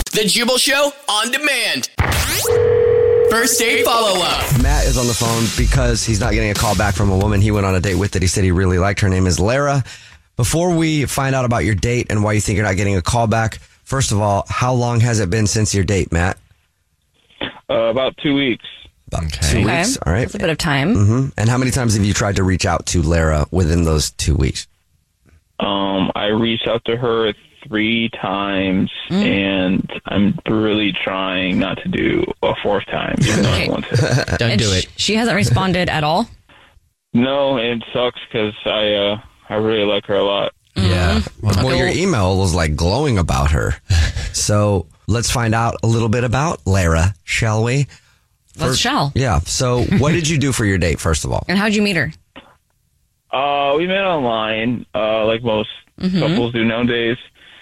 The Jubal Show on demand. First date follow-up. Matt is on the phone because he's not getting a call back from a woman he went on a date with that he said he really liked. Her name is Lara. Before we find out about your date and why you think you're not getting a call back, first of all, how long has it been since your date, Matt? About 2 weeks. About 2 weeks. All right. That's a bit of time. Mm-hmm. And how many times have you tried to reach out to Lara within those 2 weeks? I reached out to her 3 times, and I'm really trying not to do a 4th time. Even though I want to. Don't do it. She hasn't responded at all? No, it sucks because I really like her a lot. Yeah. Well, your email was like glowing about her. So let's find out a little bit about Lara, shall we? Shall. Yeah. So what did you do for your date, first of all? And how'd you meet her? We met online, like most couples do nowadays.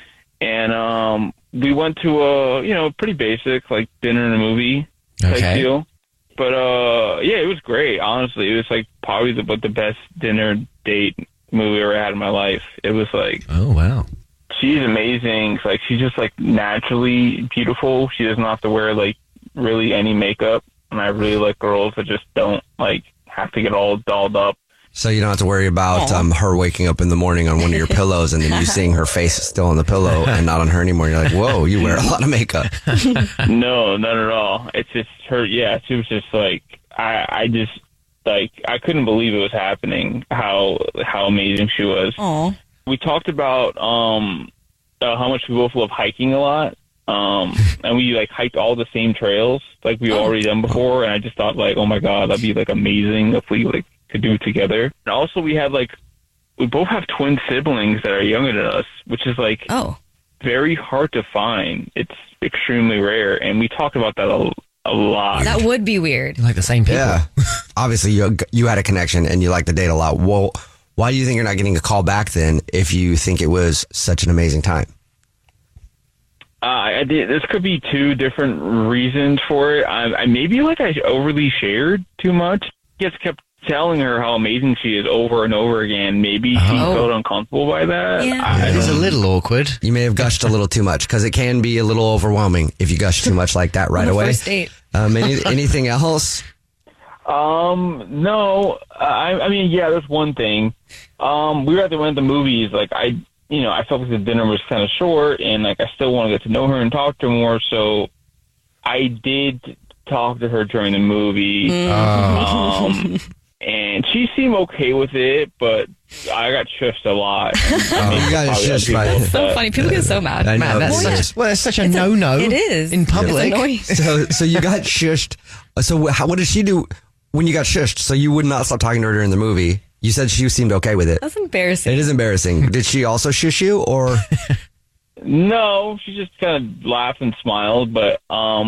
And we went to a, pretty basic, like dinner and a movie type deal. But, yeah, it was great, honestly. It was, like, probably the best dinner date movie I ever had in my life. It was, like... Oh, wow. She's amazing. Like, she's just, like, naturally beautiful. She doesn't have to wear, like, really any makeup. And I really like girls that just don't, like, have to get all dolled up. So you don't have to worry about her waking up in the morning on one of your pillows and then you seeing her face still on the pillow and not on her anymore. You're like, whoa, you wear a lot of makeup. No, not at all. It's just her. Yeah, she was just like, I just, like, I couldn't believe it was happening, how amazing she was. Aww. We talked about how much we both love hiking a lot. And we, like, hiked all the same trails like we've already done before. And I just thought, like, oh, my God, that'd be, like, amazing if we, like, could do it together. And also we had, like, we both have twin siblings that are younger than us, which is, like, very hard to find. It's extremely rare. And we talked about that a lot. That would be weird. You're like the same people. Yeah. Obviously, you had a connection and you like the date a lot. Well, why do you think you're not getting a call back then if you think it was such an amazing time? This could be 2 different reasons for it. I maybe, like, I overly shared too much. Just kept telling her how amazing she is over and over again. Maybe she felt uncomfortable by that. Yeah. It's a little awkward. You may have gushed a little too much because it can be a little overwhelming if you gush too much like that right away. First date. Anything else? No. I mean, yeah, there's one thing. We were at the movies. Like, I felt like the dinner was kind of short, and, like, I still want to get to know her and talk to her more. So I did talk to her during the movie. And she seemed okay with it, but I got shushed a lot. You got shushed by it. It's so funny. People get so mad. I know. That's such a no-no. It is. In public. So you got shushed. So what did she do when you got shushed? So you would not stop talking to her during the movie. You said she seemed okay with it. That's embarrassing. It is embarrassing. Did she also shush you, or? No, she just kind of laughed and smiled, but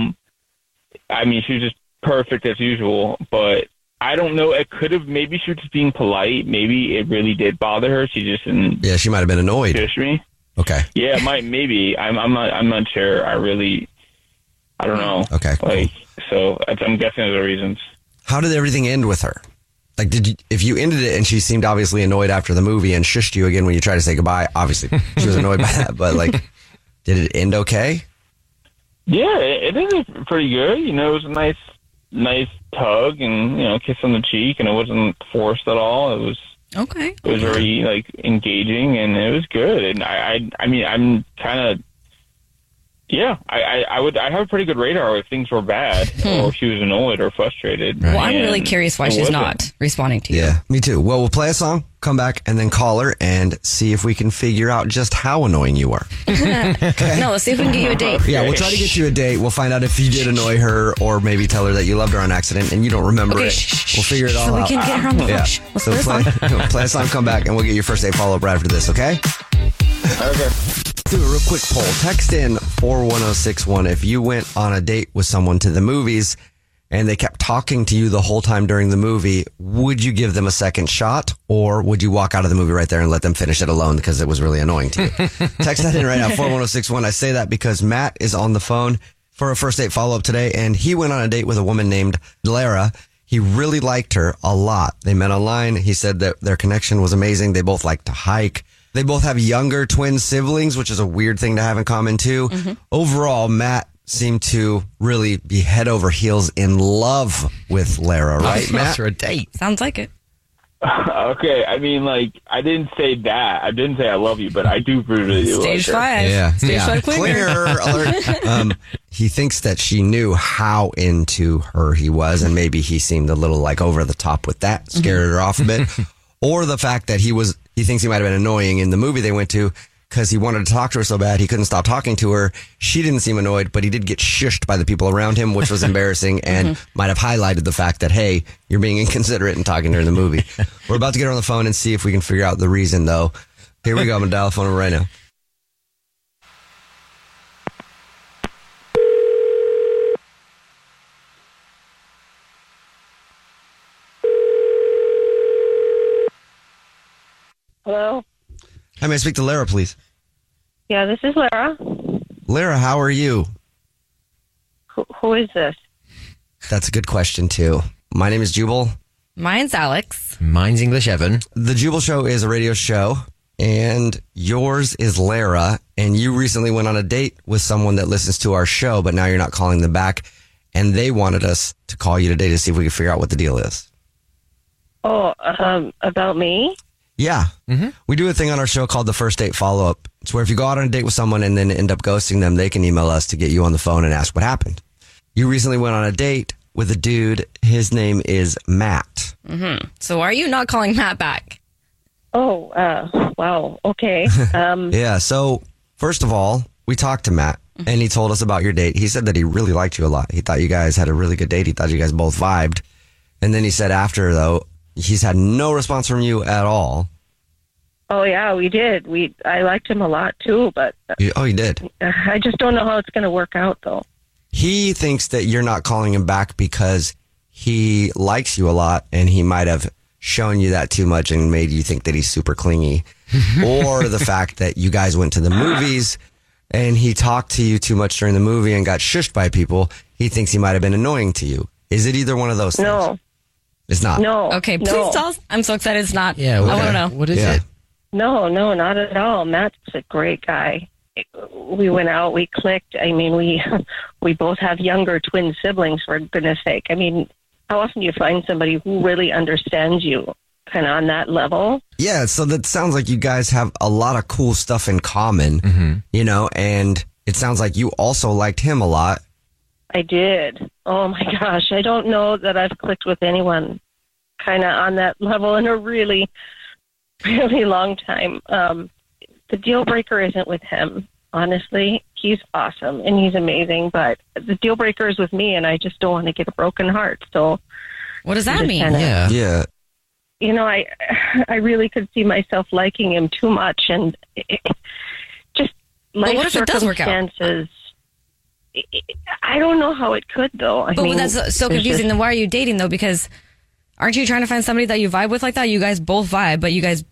I mean, she was just perfect as usual, but I don't know. It could have, maybe she was just being polite. Maybe it really did bother her. She just didn't. Yeah, she might have been annoyed. Shush me. Okay. Yeah, maybe. I'm not sure. I don't know. Okay. Like, so I'm guessing those are reasons. How did everything end with her? Like, if you ended it and she seemed obviously annoyed after the movie and shushed you again when you tried to say goodbye, obviously she was annoyed by that, but, like, did it end okay? Yeah, it ended pretty good. It was a nice tug and, kiss on the cheek, and it wasn't forced at all. It was okay. It was very, like, engaging, and it was good. And I mean, I'm kind of, yeah, I have a pretty good radar if things were bad or if she was annoyed or frustrated. Well, I'm really curious why she's not responding to you. Yeah, me too. Well, we'll play a song, come back, and then call her and see if we can figure out just how annoying you are. Okay. No, let's see if we can get you a date. Yeah, we'll try to get you a date. We'll find out if you did annoy her or maybe tell her that you loved her on accident and you don't remember it. We'll figure it all out. So we can get her on the phone. Yeah. Let's So play a song, come back, and we'll get your first date follow-up right after this, okay? Okay. Do a real quick poll. Text in 41061 if you went on a date with someone to the movies and they kept talking to you the whole time during the movie, would you give them a second shot or would you walk out of the movie right there and let them finish it alone because it was really annoying to you? Text that in right now, 41061. I say that because Matt is on the phone for a first date follow-up today, and he went on a date with a woman named Lara. He really liked her a lot. They met online. He said that their connection was amazing. They both like to hike. They both have younger twin siblings, which is a weird thing to have in common too. Overall, Matt seemed to really be head over heels in love with Lara, right, Matt? After a date. Sounds like it. Okay, I mean, like, I didn't say that. I didn't say I love you, but I do really do Stage like her. 5. Stage 5 clinger. Alert. He thinks that she knew how into her he was, and maybe he seemed a little like over the top with that, scared her off a bit. Or the fact that he thinks he might have been annoying in the movie they went to because he wanted to talk to her so bad he couldn't stop talking to her. She didn't seem annoyed, but he did get shushed by the people around him, which was embarrassing and might have highlighted the fact that, hey, you're being inconsiderate and talking to her in the movie. We're about to get her on the phone and see if we can figure out the reason, though. Here we go. I'm going to dial the phone right now. Hello? Hi, may I speak to Lara, please? Yeah, this is Lara. Lara, how are you? Who is this? That's a good question, too. My name is Jubal. Mine's Alex. Mine's English Evan. The Jubal Show is a radio show, and yours is Lara, and you recently went on a date with someone that listens to our show, but now you're not calling them back, and they wanted us to call you today to see if we could figure out what the deal is. Oh, about me? Yeah. We do a thing on our show called the First Date Follow-Up. It's where if you go out on a date with someone and then end up ghosting them, they can email us to get you on the phone and ask what happened. You recently went on a date with a dude. His name is Matt. So why are you not calling Matt back? Oh, wow. Okay. Yeah, so first of all, we talked to Matt, and he told us about your date. He said that he really liked you a lot. He thought you guys had a really good date. He thought you guys both vibed. And then he said after, though, he's had no response from you at all. Oh, yeah, we did. I liked him a lot, too, but Oh, he did. I just don't know how it's going to work out, though. He thinks that you're not calling him back because he likes you a lot, and he might have shown you that too much and made you think that he's super clingy. Or the fact that you guys went to the movies and he talked to you too much during the movie and got shushed by people. He thinks he might have been annoying to you. Is it either one of those things? No. It's not. No. Okay, please tell us. I'm so excited it's not. Yeah, I what- want to know. What is it? No, not at all. Matt's a great guy. We went out, we clicked. I mean, we both have younger twin siblings, for goodness sake. I mean, how often do you find somebody who really understands you kind of on that level? Yeah, so that sounds like you guys have a lot of cool stuff in common, you know, and it sounds like you also liked him a lot. I did. Oh my gosh, I don't know that I've clicked with anyone kind of on that level in a really, really long time. The deal breaker isn't with him. Honestly, he's awesome and he's amazing, but the deal breaker is with me, and I just don't want to get a broken heart. So What does that just mean? kinda- Yeah. Yeah. you know, I really could see myself liking him too much, and just life what if it does work out? circumstances. I don't know how it could, though. I But mean, that's so there's confusing. just- Then why are you dating, though? Because aren't you trying to find somebody that you vibe with like that? You guys both vibe, but you guys...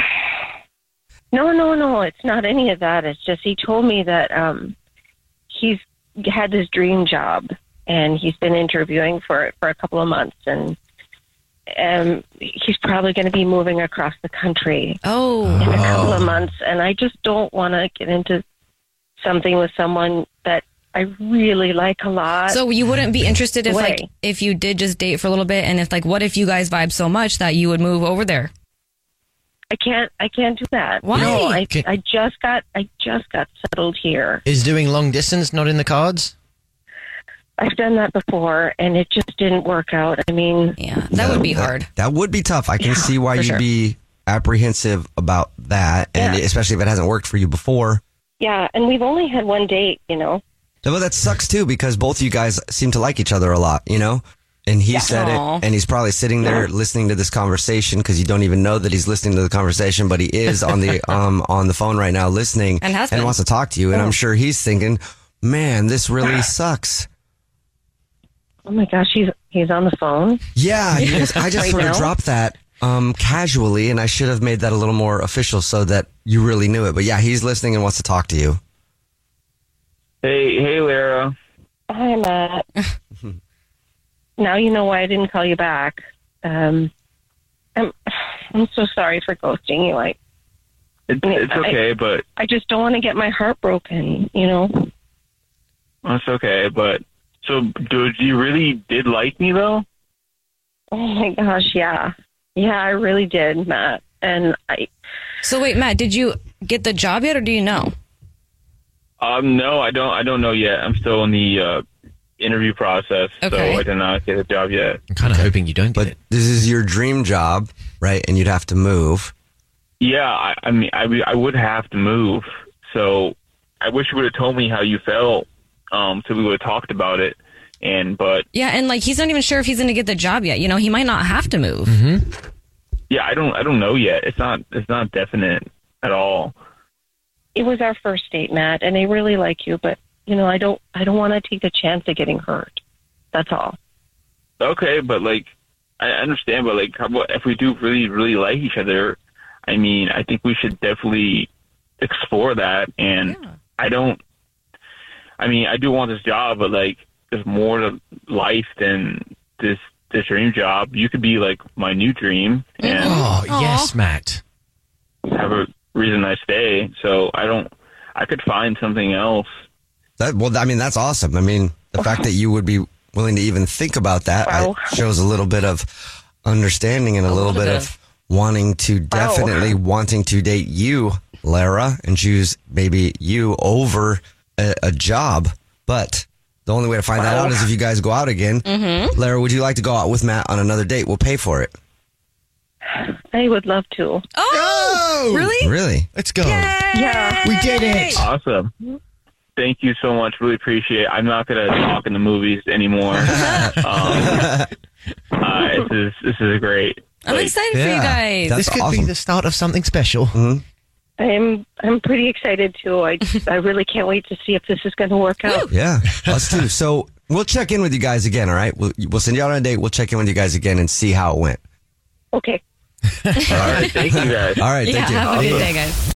No, it's not any of that. It's just he told me that he's had this dream job, and he's been interviewing for it for a couple of months, and he's probably going to be moving across the country in a couple of months, and I just don't want to get into something with someone that I really like a lot. So you wouldn't be interested if Way. like if you did just date for a little bit, and if like what if you guys vibe so much that you would move over there? I can't do that. Why? No, Okay. I just got settled here. Is doing long distance not in the cards? I've done that before, and it just didn't work out. I mean, Yeah, that would be hard. That would be tough. I can see why for you'd sure. be apprehensive about that, and Yeah. especially if it hasn't worked for you before. yeah, and we've only had one date, you know. But that sucks too, because both of you guys seem to like each other a lot, you know? And he said Aw. it, and he's probably sitting there listening to this conversation because you don't even know that he's listening to the conversation, but he is on the phone right now listening And has been. wants to talk to you. And I'm sure he's thinking, man, this really sucks. Oh my gosh, he's on the phone. Yeah, he is. I just Right sort of now? dropped that casually, and I should have made that a little more official so that you really knew it. But yeah, he's listening and wants to talk to you. Hey, Lara. Hi, Matt. Now you know why I didn't call you back. I'm so sorry for ghosting you. It's okay, but I just don't want to get my heart broken, you know? it's okay. But so, you really did like me though? Oh my gosh, yeah. Yeah, I really did, Matt. And So wait, Matt, did you get the job yet, or do you know? No, I don't know yet. I'm still in the interview process, Okay. so I did not get a job yet. I'm kind of hoping you don't get But it. this is your dream job, right? And you'd have to move. Yeah, I mean, I would have to move. So I wish you would have told me how you felt, so we would have talked about it. But Yeah, and like he's not even sure if he's going to get the job yet. You know, he might not have to move. yeah, I don't know yet. It's not definite at all. it was our first date, Matt, and I really like you, but, you know, I don't want to take the chance of getting hurt. That's all. Okay, but like, I understand, but like, how about if we do really, really like each other? I mean, I think we should definitely explore that. And I do want this job, but like, there's more to life than this dream job. You could be like my new dream and Oh, yes, Matt. have a reason I stay. So I could find something else. That's awesome. I mean, the fact that you would be willing to even think about that Wow. shows a little bit of understanding and a little bit of wanting to date you, Lara, and choose maybe you over a job. But the only way to find that out is if you guys go out again. Mm-hmm. Lara, would you like to go out with Matt on another date? We'll pay for it. I would love to. Oh, really? Really? Let's go. Yeah. We did it. Awesome. Thank you so much. Really appreciate it. I'm not going to talk in the movies anymore. This is great. I'm excited for you guys. That's This could awesome. be the start of something special. I'm pretty excited too. I really can't wait to see if this is going to work out. Yeah, us too. So we'll check in with you guys again, all right? We'll send you out on a date. We'll check in with you guys again and see how it went. Okay. All right. Thank you guys. All right, thank you. Have a good day, guys.